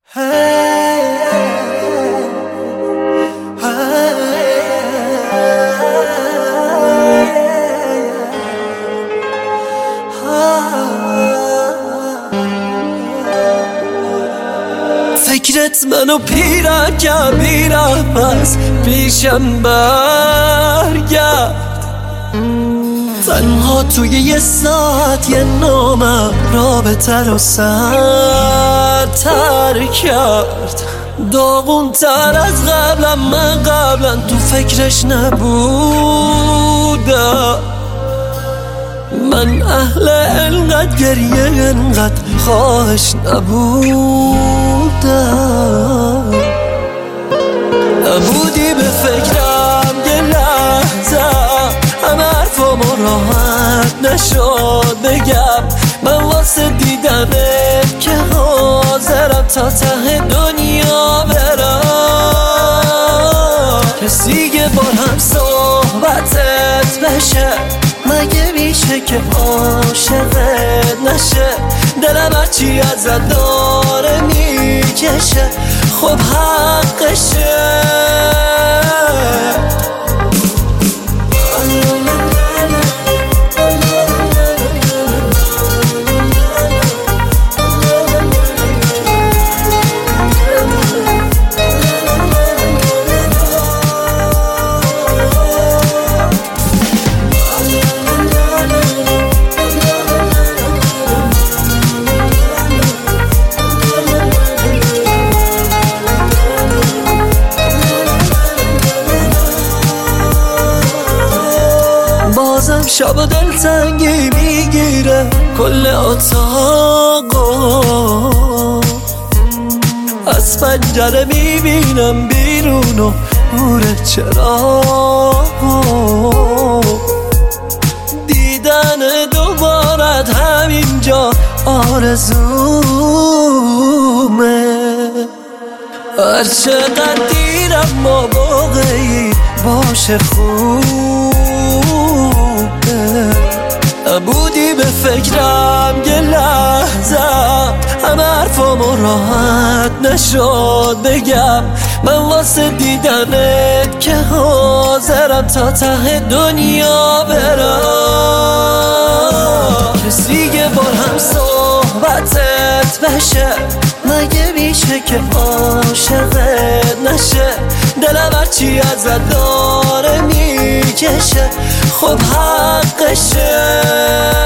فکرت منو پیرم کرد میرم پس پیشم برگرد تنها توی یه ساعت یه نامم رابطه رو سرتر کرد داغون تر از قبلم من قبلا تو فکرش نبودم من اهل انقدر گریه انقدر خواهش نبودم نبودی به فکرم یه لحظه همه حرفامو راحت نشد بگم من واسه دیدنت که حاضرم تا ته دنیا برم کسی که با هم صحبتت بشه مگه میشه که عاشقت نشه دلم هرچی ازت داره میکشه خب حقشه بازم شب دلتنگی میگیره کل اتاقو از پنجره میبینم بیرون و نور چراغ دیدن دوبارت همینجا آرزومه هر چقدر دیرم ما واقعی باشه خوبه نبودی به فکرم یه لحظه همه حرفامو راحت نشد بگم من واسه دیدنت که حاضرم تا ته دنیا برم کسی که با هم صحبتت بشه مگه میشه که عاشقت نشه دلم هرچی ازت داره میکشه خب حقشه